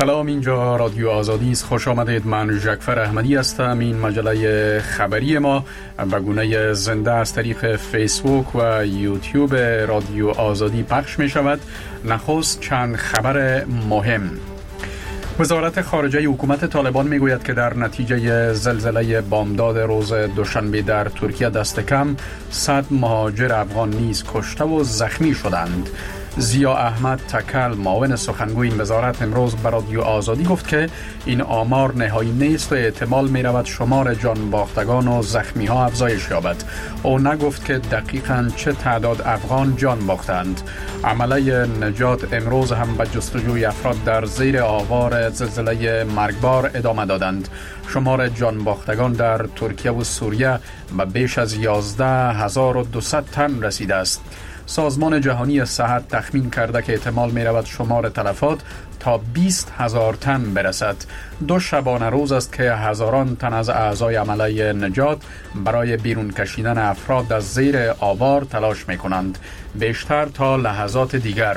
سلام، اینجا رادیو آزادی است. خوش آمدید. من ژکفر احمدی هستم. این مجله خبری ما به گونه زنده از طریق فیسبوک و یوتیوب رادیو آزادی پخش می شود. نخست چند خبر مهم. وزارت خارجه حکومت طالبان می گوید که در نتیجه زلزله بامداد روز دوشنبه در ترکیه دست کم 100 مهاجر افغان نیز کشته و زخمی شدند. ضیا احمد تکل معاون سخنگوی این وزارت امروز به رادیو آزادی گفت که این آمار نهایی نیست و احتمال می رود شمار جان باختگان و زخمی ها افزایش یابد. او نگفت که دقیقاً چه تعداد افغان جان باختند. عمله نجات امروز هم به جستجوی افراد در زیر آوار زلزله مرگبار ادامه دادند. شمار جان باختگان در ترکیه و سوریه به بیش از 11200 تن رسیده است. سازمان جهانی صحت تخمین کرده که احتمال می رود شمار تلفات تا 20,000 تن برسد. 2 شبانه روز است که هزاران تن از اعضای عمله نجات برای بیرون کشیدن افراد از زیر آوار تلاش می کنند. بیشتر تا لحظات دیگر.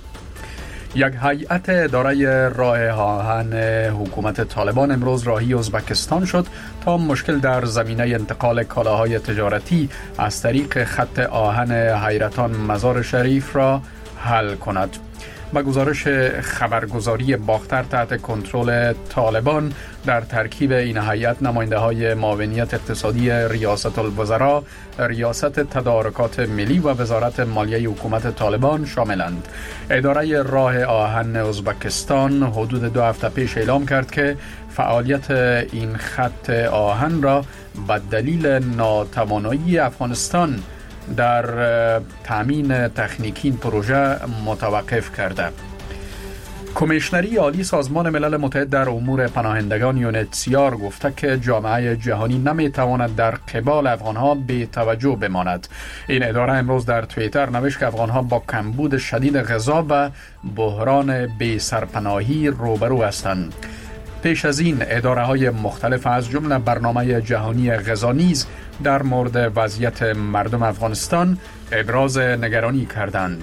یک هیئت اداره راه آهن حکومت طالبان امروز راهی ازبکستان شد تا مشکل در زمینه انتقال کالاهای تجارتی از طریق خط آهن حیرتان مزار شریف را حل کند. با گزارش خبرگزاری باختر تحت کنترل طالبان، در ترکیب این هیئت نماینده های معاونیت اقتصادی ریاست الوزراء، ریاست تدارکات ملی و وزارت مالیه حکومت طالبان شاملند. اداره راه آهن ازبکستان حدود 2 هفته پیش اعلام کرد که فعالیت این خط آهن را به دلیل ناتوانایی افغانستان در تامین تکنیکی این پروژه متوقف کرده. کمیشنری عالی سازمان ملل متحد در امور پناهندگان یونه‌چی‌آر گفته که جامعه جهانی نمیتواند در قبال افغانها بی توجه بماند. این اداره امروز در توییتر نوشت که افغانها با کمبود شدید غذا و بحران بی سرپناهی روبرو هستند. پیش از این اداره های مختلف از جمله برنامه جهانی غذا نیز در مورد وضعیت مردم افغانستان ابراز نگرانی کردند.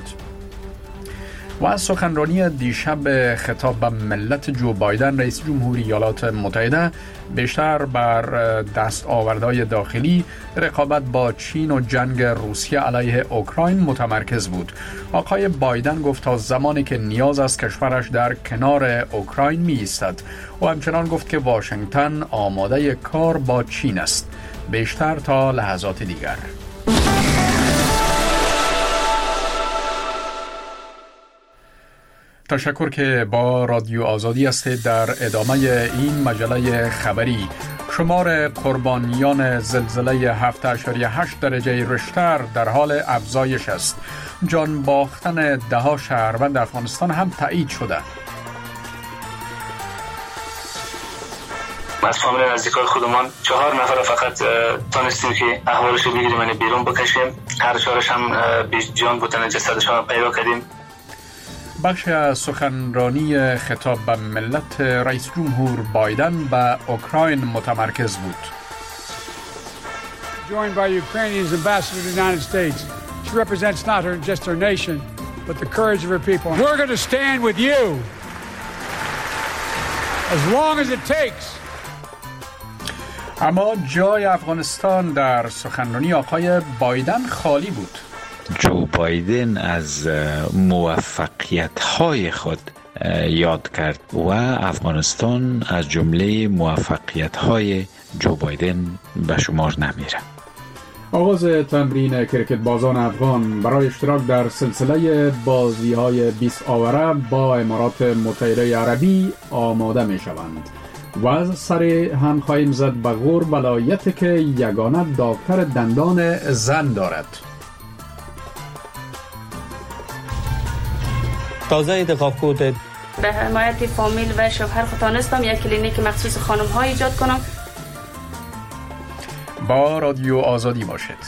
و از سخنرانی دیشب خطاب به ملت جو بایدن، رئیس جمهوری ایالات متحده بیشتر بر دستاوردهای داخلی، رقابت با چین و جنگ روسیه علیه اوکراین متمرکز بود. آقای بایدن گفت تا زمانی که نیاز است کشورش در کنار اوکراین می ایستد. و همچنان گفت که واشنگتن آماده کار با چین است. بیشتر تا لحظات دیگر. تشکر که با رادیو آزادی هستید. در ادامه این مجله خبری، شمار قربانیان زلزله 7.8 درجه ریشتر در حال افزایش است. جان باختن 10 شهروند افغانستان هم تایید شده. از فامیل نزدیکای خودمان 4 نفر فقط تانستیم که احوالش بگیریم، یعنی بیرون بکشیم. هر 4 هم بی جان بودن، جسدشان پیدا کردیم. بخش از سخنرانی خطاب به ملت رئیس جمهور بایدن به اوکراین متمرکز بود. Joined by Ukraine's ambassador to the United States. She represents not just her nation, but the courage of her people. We're going to stand with you as long as it takes. اما جای افغانستان در سخنرانی آقای بایدن خالی بود. جو بایدن از موفقیت‌های خود یاد کرد و افغانستان از جمله موفقیت‌های جو بایدن به شمار نمیره. آغاز تمرین کرکت بازان افغان برای اشتراک در سلسله بازی‌های 20 آوره با امارات متحده عربی آماده می‌شوند. و از سر هم خواهیم زد به غور ولایتی که یگانه دکتر دندان زن دارد. تازه انتخاب کرده به حمایت فامیل و شوهر خود تانستم یک کلینیک مخصوص خانم ها ایجاد کنم. با رادیو آزادی باشید.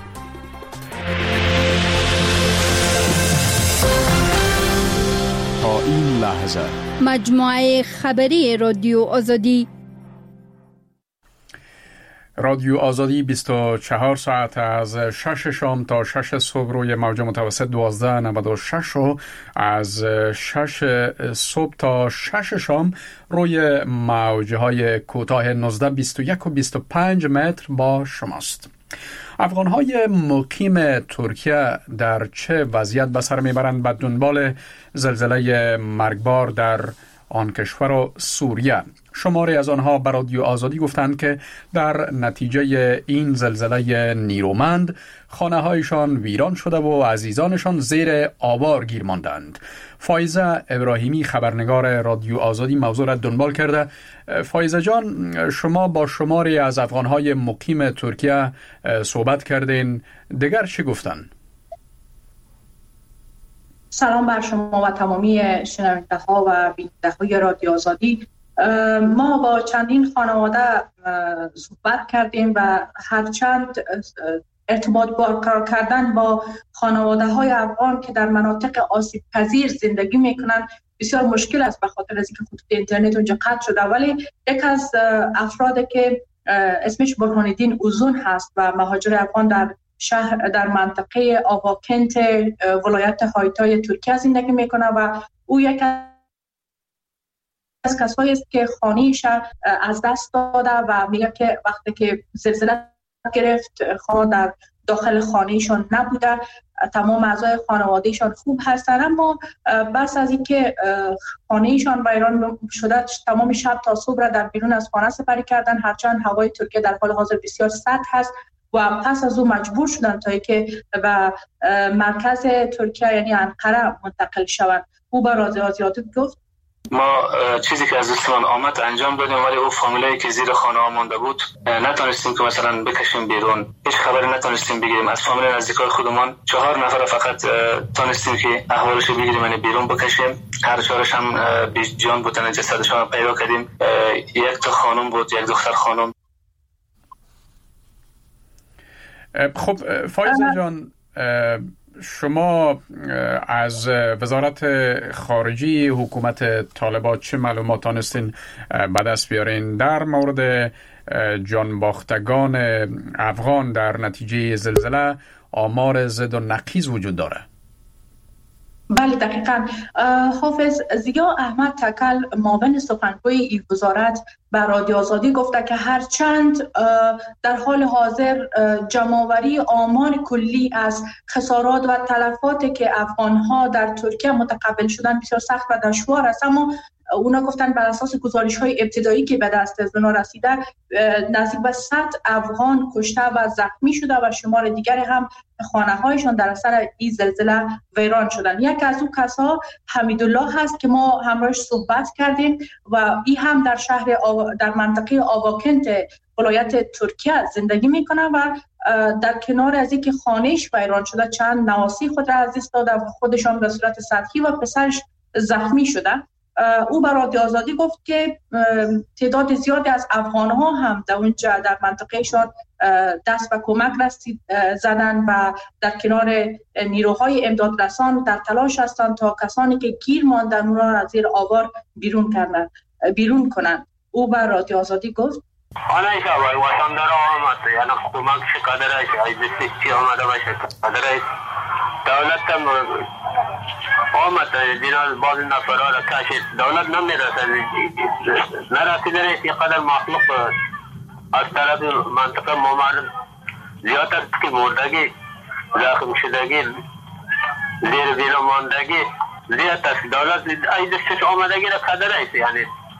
تا این لحظه مجموعه خبری رادیو آزادی. رادیو آزادی 24 ساعت از 6 شام تا 6 صبح روی موج متوسط 1296 و از 6 صبح تا 6 شام روی موجهای کوتاه 19 21 و 25 متر با شماست. افغانهای مقیم ترکیه در چه وضعیت به سر میبرند به دنبال زلزله مرگبار در آن کشور و سوریه؟ شماری از آنها به رادیو آزادی گفتند که در نتیجه این زلزله نیرومند خانه هایشان ویران شده و عزیزانشان زیر آوار گیر ماندند. فایزه ابراهیمی خبرنگار رادیو آزادی موضوع را دنبال کرده. فایزه جان، شما با شماری از افغانهای مقیم ترکیه صحبت کردین، دیگر چی گفتند؟ سلام بر شما و تمامی شنونده ها و بیننده های رادیو آزادی. ما با چندین خانواده صحبت کردیم و هرچند ارتباط برقرار کردن با خانواده های افغان که در مناطق آسیب پذیر زندگی میکنن بسیار مشکل است، به خاطر از اینکه خطوط اینترنت اونجا قطع شده. ولی یک از افرادی که اسمش برهان الدین اوزون هست و مهاجر افغان در منطقه آواکنت ولایت هایتای ترکیه زندگی میکنه و او یک از کسایی است که خانه‌اش از دست داده و میگه که وقتی که زلزله گرفت خانه در داخل خانه‌شان نبوده، تمام اعضای خانوادهشان خوب هستند، اما بس از اینکه خانه‌شان ویران شده تمام شب تا صبح را در بیرون از خانه سپری کردن، هرچند هوای ترکیه در حال حاضر بسیار سرد هست و پس از او مجبور شدن تا اینکه به مرکز ترکیه یعنی انقره منتقل شوند. او به رادیو آزادی گفت ما چیزی که از دستمان آمد انجام دادیم، ولی او فامیلایی که زیر خانه ها مانده بود نتونستیم که مثلا بکشیم بیرون، هیچ خبری نتونستیم بگیریم. از فامیل نزدیکای خودمان 4 نفر فقط تونستیم که احوالش بگیریم، یعنی بیرون بکشیم. هر چهارش هم بیش جان بودن، جسدشان پیدا کردیم. یک تا خانم بود، یک دختر خانم. خب فایزه جان، شما از وزارت خارجه حکومت طالبان چه معلومات تانستین به دست بیارین در مورد جانباختگان افغان در نتیجه زلزله؟ آمار زد و نقیض وجود داره. بله دقیقاً. حافظ ضیا احمد تکل معاون سخنگوی این وزارت به رادیو آزادی گفته که هرچند در حال حاضر جمع‌آوری آمار کلی از خسارات و تلفاتی که افغان‌ها در ترکیه متقبل شدن بسیار سخت و دشوار است، اما اونا گفتن بر اساس گزارش‌های ابتدایی که به دست از اونا رسیده نزدیک به 100 افغان کشته و زخمی شده و شمار دیگری هم خانه‌هایشان در اثر این زلزله ویران شدن. یک از اون کسا حمیدالله هست که ما همراهش صحبت کردیم و این هم در منطقه آواکنت ولایت ترکیه زندگی میکنه و در کنار از اینکه خانه‌اش ویران شده چند نواسی خود را از دست داده و خودشان به صورت سطحی و پسرش زخمی شده. او به رادیو آزادی گفت که تعداد زیادی از افغان‌ها هم در اونجا در منطقهشان دست به کمک زدن و در کنار نیروهای امدادرسان در تلاش هستند تا کسانی که گیر ماندن اونها را از زیر آوار بیرون کنند. او به رادیو آزادی گفت حالا اینکه وطن داره آمد، یعنی کمک شکادر است، ایزدستی چی آمده باشه قدر است، دولت هم آمد دینا بعض نفرها را کشید، دولت نمیرسد، نرسیده نیست. اینقدر مخلوق از طرف منطقه ممرد زیاد است که مردگی، زخم شدگی، زیر بیرون ماندگی زیاد است. دولت ایزدستش آمدگی را قدر است. یعنی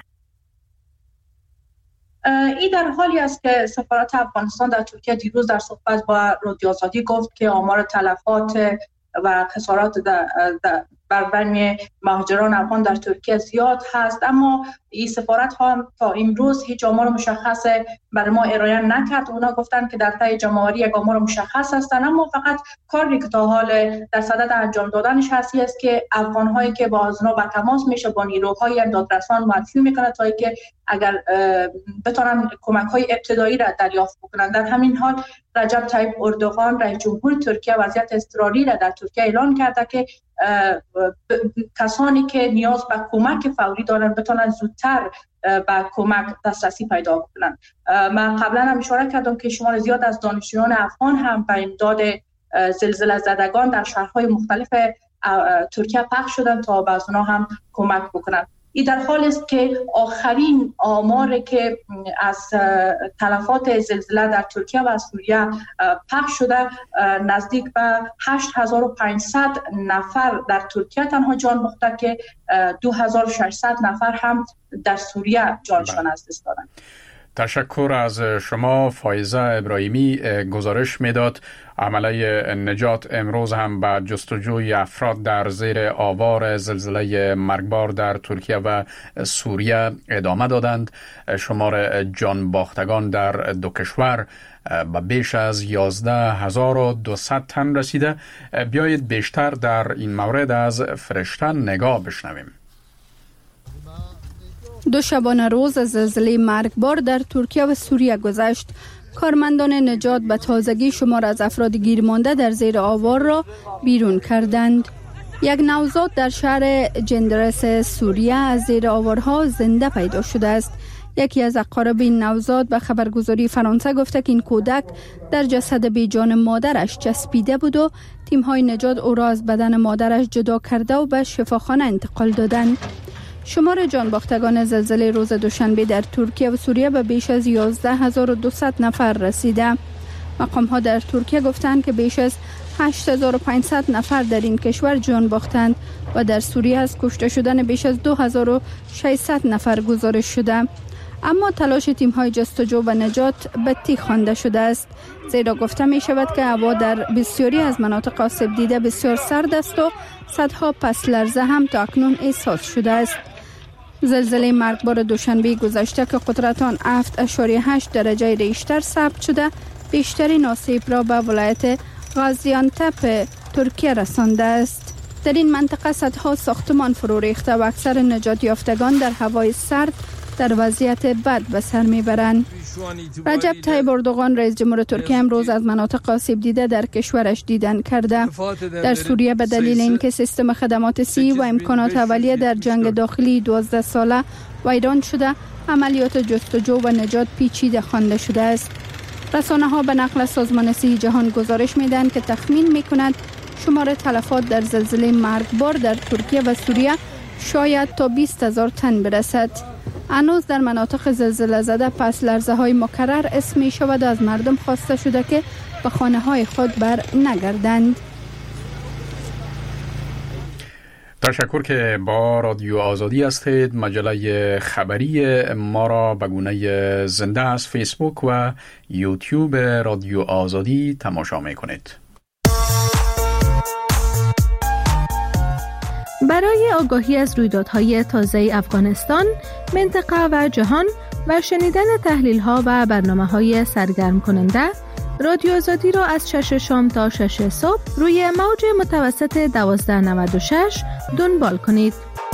این در حالی است که سفارت افغانستان در ترکیه دیروز در صحبت با رادیو آزادی گفت که آمار تلفات و خسارات بر بین مهاجران افغان در ترکیه زیاد هست، اما این سفارت هم تا امروز هیچ آمار مشخص برای ما ارائه نکرد. اونا گفتن که در طی جمع‌آوری یک آمار مشخص هستن، اما فقط کاری که تا حال در صدد انجام دادنش هستی است که افغان‌هایی که با اونا به تماس میشه با نیروهای امدادرسان معرفی میکنه تا اینکه اگر بتونن کمک‌های ابتدایی را دریافت بکنن. در همین حال رجب طیب اردوغان رئیس جمهور ترکیه وضعیت اضطراری را در ترکیه اعلان کرده که کسانی که نیاز به کمک فوری دارن بتونن زودتر به کمک دسترسی پیدا کنند. من قبلا هم اشاره کردم که شمار زیاد از دانشجویان افغان هم به امداد زلزله زدگان در شهرهای مختلف ترکیه پخش شدند تا به اونها هم کمک بکنند. این در حال است که آخرین آمار که از تلفات زلزله در ترکیه و سوریه پخش شده نزدیک به 8500 نفر در ترکیه تنها جان باخته که 2600 نفر هم در سوریه جانشان از دست دادند. تشکر از شما فایزه ابراهیمی. گزارش میداد عمله نجات امروز هم به جستجوی افراد در زیر آوار زلزله مرگبار در ترکیه و سوریه ادامه دادند. شمار جان باختگان در دو کشور به بیش از 11200 تن رسیده. بیایید بیشتر در این مورد از فرشته نگاه بشنویم. دو شبانه روز از زلزله مرگبار در ترکیه و سوریه گذشت. کارمندان نجات به تازگی شمار از افراد گیر مانده در زیر آوار را بیرون کردند. یک نوزاد در شهر جندرس سوریه از زیر آوارها زنده پیدا شده است. یکی از اقارب این نوزاد به خبرگزاری فرانسه گفته که این کودک در جسد بیجان مادرش چسبیده بود و تیم‌های نجات او را از بدن مادرش جدا کرده و به شفاخانه انتقال دادند. شمار جانباختگان زلزله روز دوشنبه در ترکیه و سوریه به بیش از 11200 نفر رسیده. مقام‌ها در ترکیه گفتند که بیش از 8500 نفر در این کشور جان باختند و در سوریه از کشته شدن بیش از 2600 نفر گزارش شده. اما تلاش تیم‌های جستجو و نجات به تیغ خوانده شده است، زیرا گفته می شود که هوا در بسیاری از مناطق آسیب دیده بسیار سرد است و صدها پس لرزه هم تا اکنون احساس شده است. زلزله مرگبار دوشنبه گذشته که قدرت آن 7.8 درجه ریشتر ثبت شده بیشترین آسیب را به ولایت غازیانتپ ترکیه رسانده است. در این منطقه صدها ساختمان فرو ریخته و اکثر نجات یافتگان در هوای سرد در وضعیت بد به سر میبرند. رجب طیب اردوغان رئیس جمهور ترکیه امروز از مناطق آسیب دیده در کشورش دیدن کرده. در سوریه به دلیل اینکه سیستم خدمات صحی و امکانات اولیه در جنگ داخلی 12 ساله ویران شده، عملیات جستجو و نجات پیچیده خوانده شده است. رسانه ها به نقل سازمان صحی جهان گزارش میدن که تخمین میکند شمار تلفات در زلزله مرگبار در ترکیه و سوریه شاید تا 20,000 تن برسد. هنوز در مناطق زلزله زده پس لرزه های مکرر اسم می شود و از مردم خواسته شده که به خانه های خود بر نگردند. تشکر که با رادیو آزادی هستید. مجله خبری ما را به گونه زنده از فیسبوک و یوتیوب رادیو آزادی تماشا می کنید. برای آگاهی از رویدادهای تازه افغانستان، منطقه و جهان و شنیدن تحلیل‌ها و برنامه‌های سرگرم کننده، رادیو آزادی را از 6 شام تا 6 صبح روی موج متوسط 1296 دنبال کنید.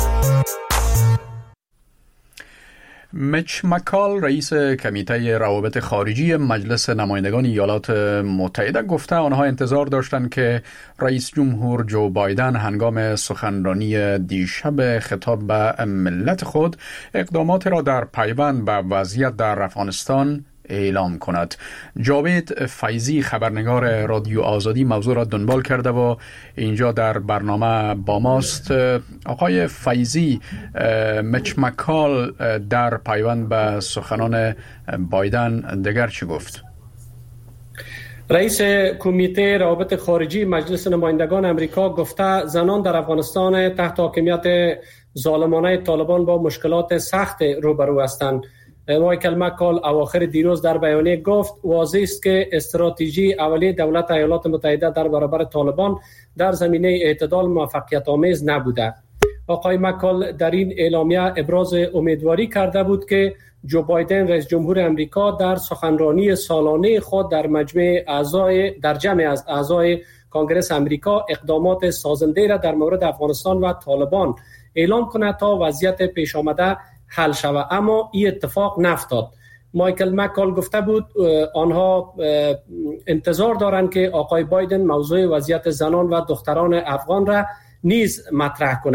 میچ مکال رئیس کمیته روابط خارجی مجلس نمایندگان ایالات متحده گفته آنها انتظار داشتند که رئیس جمهور جو بایدن هنگام سخنرانی دیشب خطاب به ملت خود اقدامات را در پیوند به وضعیت در افغانستان اعلام کند. جاوید فیضی خبرنگار رادیو آزادی موضوع را دنبال کرده و اینجا در برنامه با ماست. آقای فیضی، میچ مکال در پیوند به سخنان بایدن دیگر چی گفت؟ رئیس کمیته روابط خارجی مجلس نمایندگان امریکا گفته زنان در افغانستان تحت حاکمیت ظالمانه طالبان با مشکلات سخت روبرو هستند. مایکل مکال اواخر دیروز در بیانیه گفت واضح است که استراتژی اولیه دولت ایالات متحده در برابر طالبان در زمینه اعتدال موفقیت آمیز نبوده. آقای مکال در این اعلامیه ابراز امیدواری کرده بود که جو بایدن رئیس جمهور امریکا در سخنرانی سالانه خود در جمع از اعضای کنگره امریکا اقدامات سازنده را در مورد افغانستان و طالبان اعلام کند تا وضعیت پیش آمده حل شود، اما این اتفاق نیفتاد. مایکل مکال گفته بود آنها انتظار دارند که آقای بایدن موضوع وضعیت زنان و دختران افغان را نیز مطرح کنه.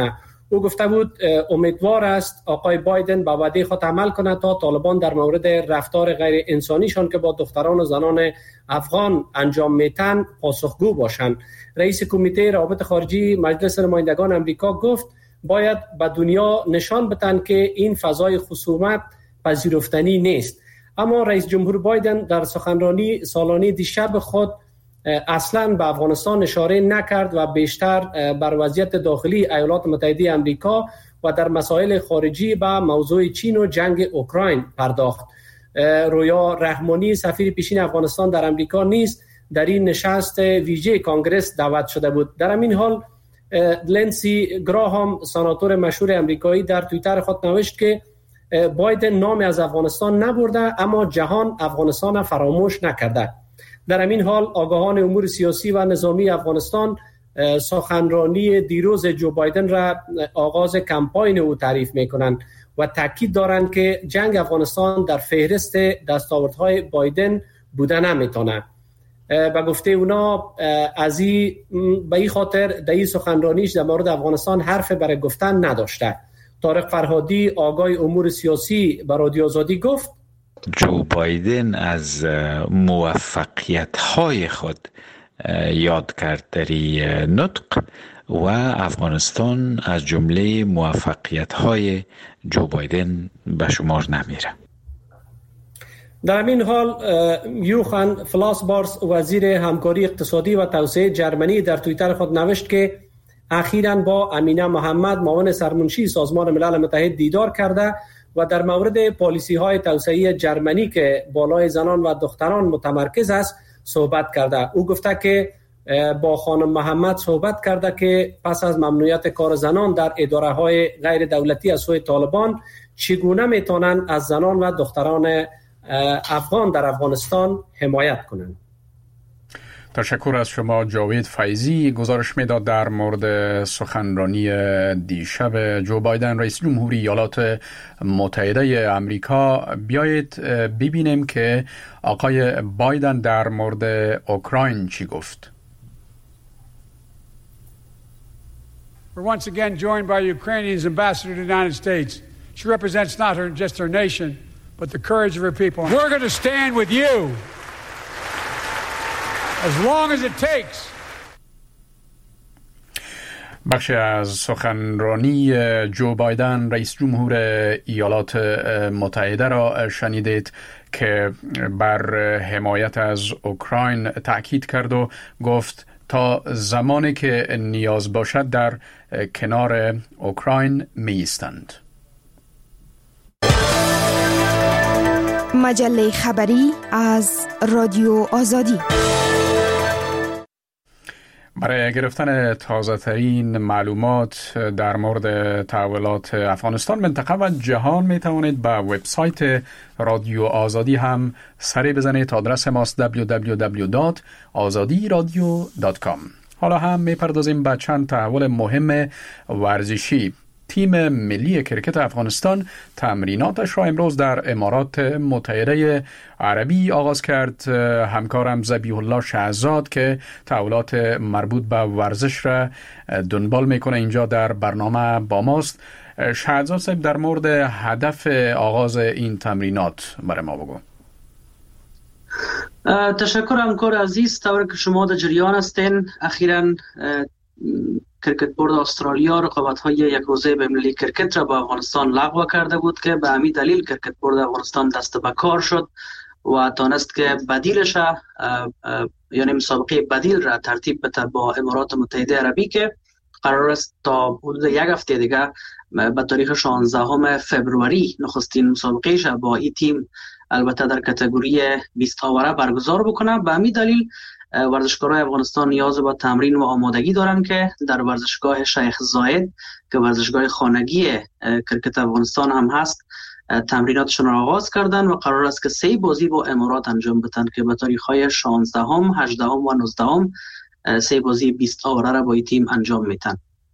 او گفته بود امیدوار است آقای بایدن به وعده خود عمل کند تا طالبان در مورد رفتار غیر انسانیشان که با دختران و زنان افغان انجام میتن پاسخگو باشند. رئیس کمیته روابط خارجی مجلس نمایندگان امریکا گفت باید به دنیا نشان بدن که این فضای خصومت پذیرفتنی نیست. اما رئیس جمهور بایدن در سخنرانی سالانه دیشب خود اصلاً به افغانستان اشاره نکرد و بیشتر بر وضعیت داخلی ایالات متحده آمریکا و در مسائل خارجی به موضوع چین و جنگ اوکراین پرداخت. رویا رحمانی سفیر پیشین افغانستان در آمریکا نیز در این نشست ویژه کانگرس دعوت شده بود. در همین حال لنسی گراهام سناتور مشهور آمریکایی در توییتر خود نوشت که بایدن نام از افغانستان نبرده اما جهان افغانستان فراموش نکرده. در همین حال آگاهان امور سیاسی و نظامی افغانستان سخنرانی دیروز جو بایدن را آغاز کمپاین او تعریف می‌کنند و تاکید دارند که جنگ افغانستان در فهرست دستاوردهای بایدن بوده نمیتونه. به گفته اونا از به این خاطر در این سخنرانیش در مورد افغانستان حرف برای گفتن نداشته. طارق فرهادی آگاه امور سیاسی به رادیو آزادی گفت جو بایدن از موفقیت‌های خود یاد کرد در این نطق و افغانستان از جمله موفقیت‌های جو بایدن به شمار نمیره. در این حال یوخان فلاسبارس وزیر همکاری اقتصادی و توسعه جرمنی در توییتر خود نوشت که اخیراً با امینه محمد معاون سرمنشی سازمان ملل متحد دیدار کرده و در مورد پالیسی‌های توسعه جرمنی که بالای زنان و دختران متمرکز است صحبت کرده. او گفته که با خانم محمد صحبت کرده که پس از ممنوعیت کار زنان در اداره‌های غیر دولتی از سوی طالبان چگونه میتونن از زنان و دختران افغان در افغانستان حمایت کنند. تشکر از شما جاوید فیضی. گزارش میداد در مورد سخنرانی دیشب جو بایدن رئیس جمهوری ایالات متحده آمریکا. بیایید ببینیم که آقای بایدن در مورد اوکراین چی گفت. We're once again joined by Ukraine's ambassador to the United States. She represents not just her nation, but the courage of her people. We're going to stand with you as long as it takes. بخش از سخنرانی جو بایدن رئیس جمهور ایالات متحده را شنیدید که بر حمایت از اوکراین تأکید کرد و گفت تا زمانی که نیاز باشد در کنار اوکراین می ایستند. مجله خبری از رادیو آزادی. برای گرفتن تازه ترین معلومات در مورد تحولات افغانستان، منطقه و جهان می توانید به وبسایت رادیو آزادی هم سری بزنید. آدرس ماست www.azadiradio.com. حالا هم می پردازیم به چند تحول مهم ورزشی. تیم ملی کرکت افغانستان تمریناتش را امروز در امارات متحده عربی آغاز کرد. همکارم ذبیح الله شهزاد که تحولات مربوط به ورزش را دنبال میکنه اینجا در برنامه با ماست. شهزاد صاحب، در مورد هدف آغاز این تمرینات برای ما بگو. تشکر همکار عزیز. طور که شما در جریان هستین، اخیراً کرکت بورد استرالیا رقابت‌های یک روزه بین‌المللی کرکت را با افغانستان لغو کرده بود که به همین دلیل کرکت بورد افغانستان دست به کار شد و تانست که بدیلش یعنی مسابقه بدیل را ترتیب بده با امارات متحده عربی که قرار است تا حدود یک هفته دیگه به تاریخ 16 فبروری نخستین مسابقهش با این تیم البته در کاتگوری 20 آوره برگزار بکنه. به همین دلیل ورزشکارای افغانستان نیاز به تمرین و آمادگی دارن که در ورزشگاه شیخ زاید که ورزشگاه خانگی کرکت افغانستان هم هست تمریناتشون را آغاز کردن و قرار است که 3 بازی با امارات انجام بدن که به تاریخ‌های 16 18 و 19 3 بازی 20 آوره را با این تیم انجام میدن.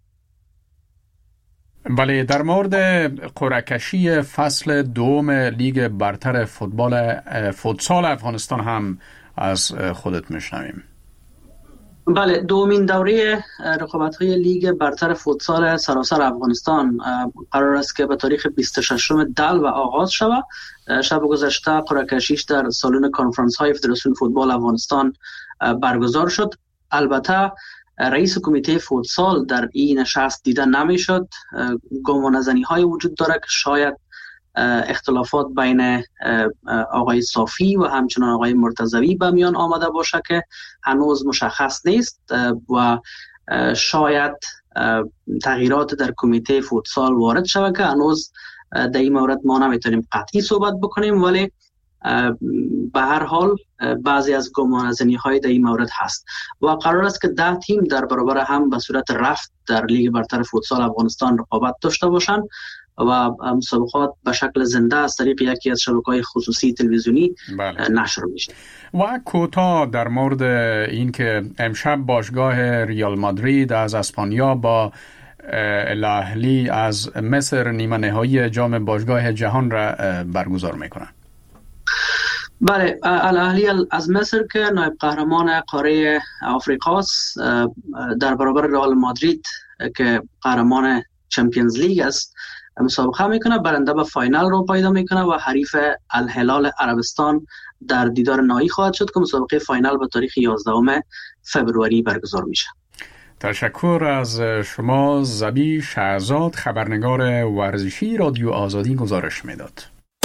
بله، در مورد قرعه کشی فصل دوم لیگ برتر فوتسال افغانستان هم از خودت میشنویم. بله، دومین دوره رقابت‌های لیگ برتر فوتسال سراسر افغانستان قرار است که به تاریخ 26 دلو آغاز شود. شب گذشته قرعه کشی در سالن کنفرانس های فدراسیون فوتبال افغانستان برگزار شد. البته رئیس کمیته فوتسال در این نشست دیده نمیشد. گمانه‌زنی های وجود داره که شاید اختلافات بین آقای صافی و همچنان آقای مرتضوی به میان آمده باشه که هنوز مشخص نیست و شاید تغییرات در کمیته فوتسال وارد شود که هنوز در این مورد ما نمیتونیم قطعی صحبت بکنیم، ولی به هر حال بعضی از گمانه‌زنی های در این مورد هست و قرار است که 10 تیم در برابر هم به صورت رفت در لیگ برتر فوتسال افغانستان رقابت داشته باشند و مسابقات به شکل زنده از طریق یکی از شبکه‌های خصوصی تلویزیونی نشر میشه. و کوتاه در مورد این که امشب باشگاه ریال مادرید از اسپانیا با الاهلی از مصر نیمه نهایی جام باشگاه جهان را برگزار میکنن. بله، الاهلی از مصر که نایب قهرمان قاره آفریقاست در برابر رئال مادرید که قهرمان چمپیونز لیگ است مسابقه میکنه، برنده به فاینال رو پیدا میکنه و حریف الهلال عربستان در دیدار نهایی خواهد شد که مسابقه فاینال به تاریخ 11 فوریه برگزار میشه. تشکر از شما. زبی شهزاد، خبرنگار ورزشی رادیو آزادی گزارش میداد.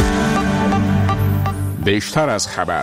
بیشتر از خبر.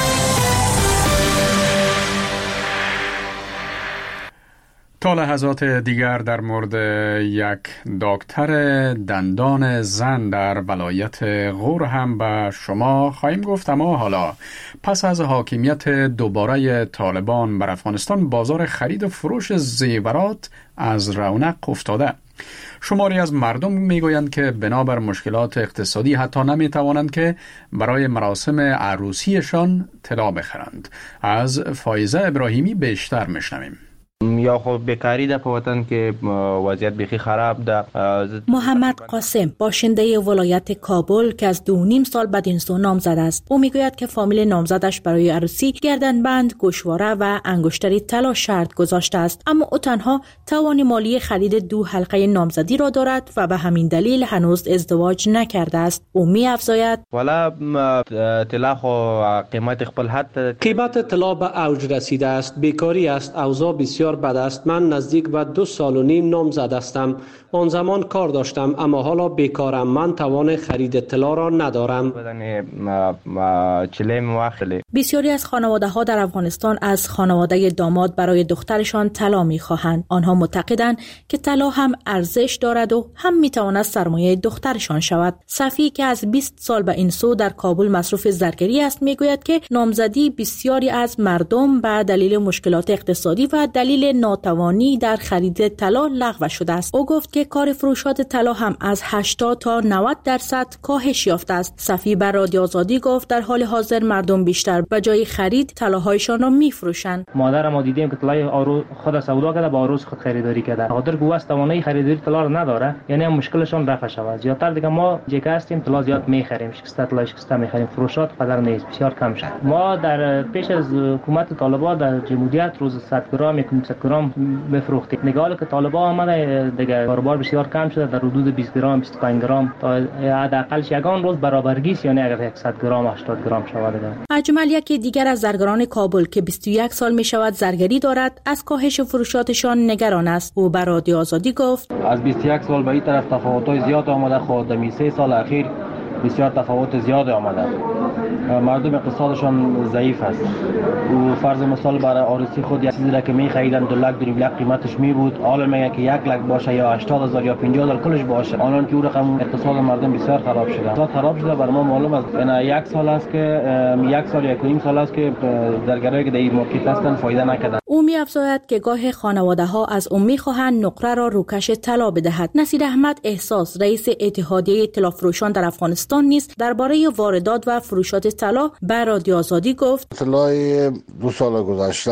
تا لحظات دیگر در مورد یک دکتر دندان زن در ولایت غور هم به شما خواهیم گفت. اما حالا پس از حاکمیت دوباره طالبان بر افغانستان، بازار خرید و فروش زیورات از رونق افتاده. شماری از مردم میگویند که بنابر مشکلات اقتصادی حتی نمیتوانند که برای مراسم عروسیشان طلا بخرند. از فایزه ابراهیمی بیشتر میشنویم. یا خب بیکاری ده په وطن کې وضعیت بیخی خراب ده. محمد قاسم باشنده ولایت کابل که از 2.5 سال بدینسو نامزد است. او میگوید که فامیل نامزدش برای عروسی گردنبند، گوشواره و انگشتری طلا شرط گذاشته است، اما او تنها توان مالی خرید 2 حلقه نامزدی را دارد و به همین دلیل هنوز ازدواج نکرده است. او می‌افزاید والا طلا خو قیمت خپل حد، قیمت طلا به اوج رسیده است، بیکاری است، اوضاع بسیار بد است. من نزدیک به 2.5 سال نامزد هستم. آن زمان کار داشتم اما حالا بیکارم. من توان خرید طلا را ندارم. بسیاری از خانواده‌ها در افغانستان از خانواده داماد برای دخترشان طلا می‌خواهند. آنها معتقدند که طلا هم ارزش دارد و هم می‌تواند سرمایه دخترشان شود. صفی که از 20 سال به این سو در کابل مصروف زرگری است میگوید که نامزدی بسیاری از مردم به دلیل مشکلات اقتصادی و دلیل ناتوانی در خرید طلا لغو شده است. او گفت که کار فروشات طلا هم از 80 تا 90% کاهش یافته است. صفی بر رادیو آزادی گفت در حال حاضر مردم بیشتر به جای خرید طلاهایشان را می‌فروشند. مادر ما دیدیم که طلای خود سودا کرده با عروس خود خریداری کرده. خاطر گوست توانایی خریداری طلا را نداره، یعنی مشکلشون رفع شود. زیاتر دیگه ما جیکا هستیم طلا زیاد می‌خریم، شکسته طلا شکسته می‌خریم، فروشات قدر نیست، بسیار کم شد. ما در پیش از حکومت طالبان در جمهوریت روز 100 گرم 100 گرم بفروختیم. نگاه که طالبان آمده دیگه کاروبار بسیار کم شده، در حدود 20 گرم 25 گرم تا حداقل یگان روز برابرگی است، یعنی اگر 100 گرم 80 گرم شود دیگه. اجمل یکی دیگر از زرگران کابل که 21 سال می شود زرگری دارد از کاهش فروشاتشان نگران است. او بر رادیو آزادی گفت از 21 سال به این طرف تفاوت‌های زیاد آمده، خود در 3 سال اخیر بسیار تفاوت زیاد آمده. مردم اقتصادشان ضعیف است. و فرض مثال برای عروسی خود یک چیزی را که می‌خریدن 2 لک 2.5 لک قیمتش می بود، حالا میگه که 1 لک باشه یا 80,000 یا 50,000 کلش باشه. الان که اون رقم اقتصاد مردم بسیار خراب شده. اقتصاد خراب شده برای ما معلوم است. یعنی 1 سال است که 1 سال یا 1.5 سال است که درگرایی که در این مارکت هستن فایده نکردن. او می‌افزاید که گاه خانواده‌ها از او می‌خواهند نقره را روکش طلا بدهد. نصیر احمد احساس رئیس اتحادیه طلافروشان در افغانستان نیز درباره واردات و فروشات طلا بر رادیو آزادی گفت طلای 2 سال گذشته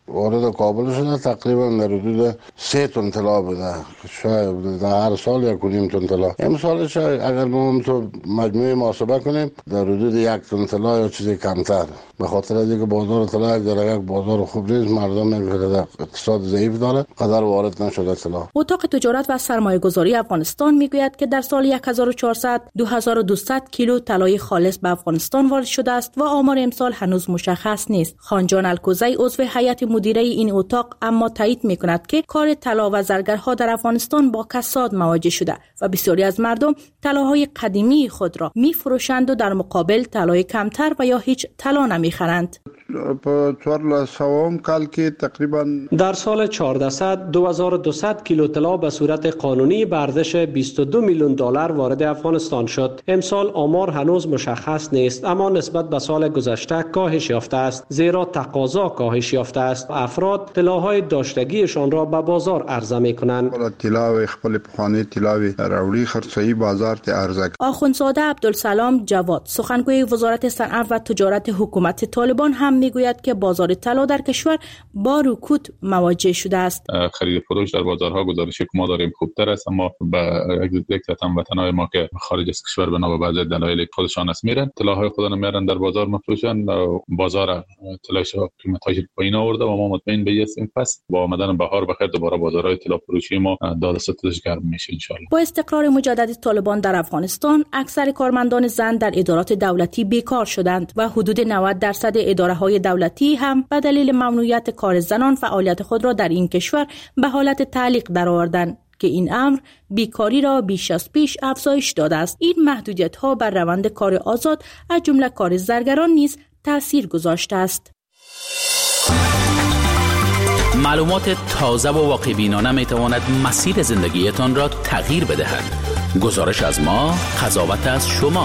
وارد کابل شده تقریبا در حدود 3 تن طلا بوده، شاید در هر سال 1.5 تن طلا. امسالش اگر ما تو مجموعه محاسبه کنیم در حدود 1 تن طلا یا چیزی کمتر، به خاطر از اینکه بازار طلا در یک بازار خوب نیست، مردم اقتصاد ضعیف داره، قدر وارد نشده طلا. اتاق تجارت و سرمایه‌گذاری افغانستان میگوید که در سال 1400 2200 کیلو طلای خالص به افغانستان وارد شده است و آمار امسال هنوز مشخص نیست. خانجان الکوزی عضو هیئت مدیره این اتاق اما تایید میکند که کار طلا و زرگرها در افغانستان با کساد مواجه شده و بسیاری از مردم طلاهای قدیمی خود را میفروشند و در مقابل طلای کمتر و یا هیچ طلا نمیخرند. در سال 1400 2200 کیلو طلا به صورت قانونی به ارزش 22 میلیون دلار وارد افغانستان شد. امسال آمار هنوز مشخص نیست، اما نسبت به سال گذشته کاهش یافته است، زیرا تقاضا کاهش یافته است و افراد طلاهای داشتگیشان را به بازار عرضه می‌کنند. طلا خپل پخوانی طلاوی راوړي خرڅوي بازار ته عرضه. آخوندزاده عبدالسلام جواد سخنگوی وزارت صنعت و تجارت حکومت طالبان هم میگوید که بازار طلا در کشور با رکود مواجه شده است. خرید فروش در بازارها گزارشی که ما داریم خوبتر است، اما به یک هموطنان ما که خارج از کشور بنا به بعضی دلایل خودشان است میرن طلاهای خودشان میارن در بازار میفروشن و بازار طلاش قیمتاش پایین آورده و ما مطمئن به هستیم پس با آمدن بهار بخیر دوباره بازارهای طلا فروشی ما داد ستدش گرم میشه ان شاء الله. با استقرار مجدد طالبان در افغانستان اکثر کارمندان زن در ادارات دولتی بیکار شدند و حدود 90% اداره‌های دولتی هم به دلیل ممنوعیت کار زنان فعالیت خود را در این کشور به حالت تعلیق درآوردند که این امر بیکاری را بیش از پیش افزایش داده است. این محدودیت‌ها بر روند کار آزاد از جمله کار زرگران نیز تأثیر گذاشته است. معلومات تازه و واقع‌بینانه می‌تواند مسیر زندگیتان را تغییر بدهد. گزارش از ما، قضاوت از شما.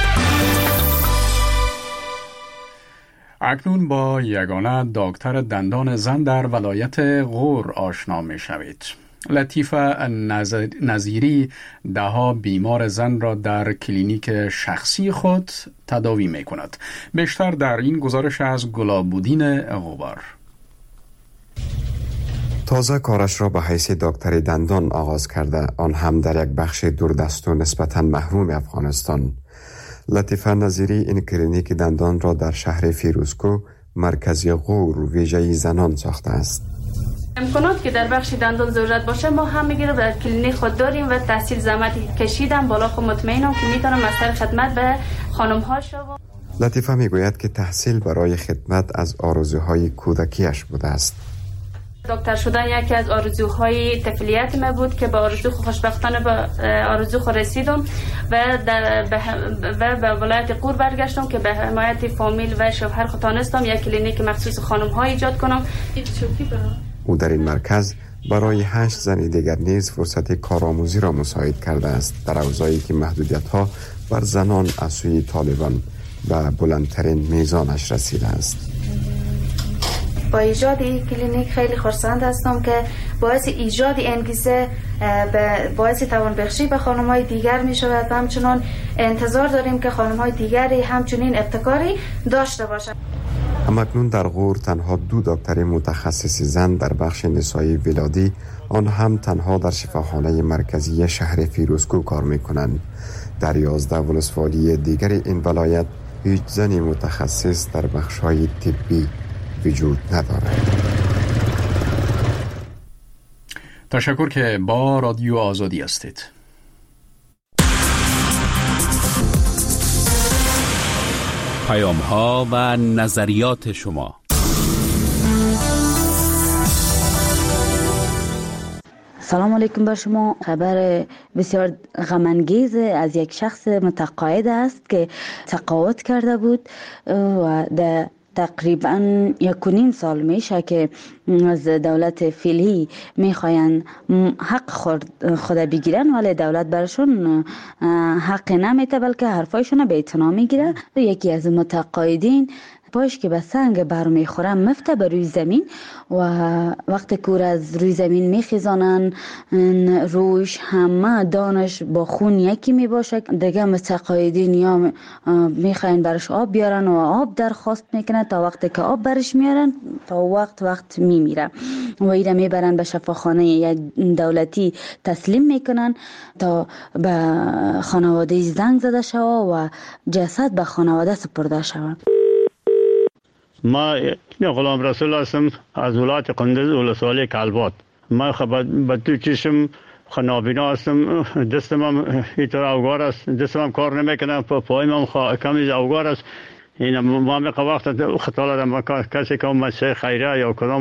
اکنون با یگانه دکتر دندان زن در ولایت غور آشنا می شوید. لطیفه نظیری دهها بیمار زن را در کلینیک شخصی خود تداوی می کند. بیشتر در این گزارش از گلابودین غبار. تازه کارش را به حیث دکتر دندان آغاز کرده، آن هم در یک بخش دوردست و نسبتاً محروم افغانستان. لطیفه نظیری این کلینیک دندان را در شهر فیروزکو مرکزی غور ویژه زنان ساخته است. امکانات که در بخش دندان ضرورت باشه ما هم میگیریم در کلینیک خود داریم و تحصیل زحمتی کشیدم بالا خود مطمئنم که میتونم از طریق خدمت به خانم ها شوم. لطیفه میگوید که تحصیل برای خدمت از آرزوهای کودکیش بوده است. دکتر شدن یکی از آرزوهای طفولیت ما بود که به آرزو خوشبختانه به آرزو خود رسیدم و به ولایت غور برگشتم که به حمایت فامیل و شوهر خود تانستم یک کلینیک مخصوص خانم ها ایجاد کنم. او در این مرکز برای 8 زن دیگر نیز فرصت کارآموزی را مساعد کرده است در اوضاعی که محدودیت ها بر زنان از سوی طالبان به بلندترین میزانش رسیده است. با ایجاد این کلینیک خیلی خرسند هستم که باعث ایجاد انگیزه باعث توانبخشی به خانم‌های دیگر می شود و همچنان انتظار داریم که خانم‌های دیگری همچنین ابتکاری داشته باشند. همکنون در غور تنها 2 دکتر متخصص زن در بخش نسایی ولادی، آن هم تنها در شفاخانه مرکزی شهر فیروزکو کار می کنند. در 11 ولسوالی دیگر این ولایت هیچ زنی متخصص در بخش‌های طبی وجود ندارد. تشکر که با رادیو آزادی هستید. پیام‌ها و نظریات شما. سلام علیکم بر شما. خبر بسیار غم‌انگیز از یک شخص متقاعد است که تقاعد کرده بود و تقریبا 1.5 سال میشه که از دولت فعلی میخواین حق خود بگیرن، ولی دولت برشون حق نمیده بلکه حرفایشون به اعتنا میگیره. یکی از متقاعدین پایش که به سنگ بر میخوره مفته به روی زمین و وقتی کور از روی زمین میخیزانن روش همه دانش با خون یکی میباشه. دیگه متقاعدین یا میخواین برش آب بیارن و آب درخواست میکنه تا وقتی که آب برش میارن تا وقت میمیره و ایره میبرن به شفاخانه یک دولتی تسلیم میکنن تا به خانواده زنگ زده شود و جسد به خانواده سپرده شود. ما غلام رسول هستم از ولایت قندوز ولسوالی کلبات. ما به تو چشم نابینا هستم، دستم هم اینطور اوگار است، دستم هم کار نمیکنه، پایم هم کمی اوگار است. این ما وقت خطا دادم کسی که مسیح خیره یا کدام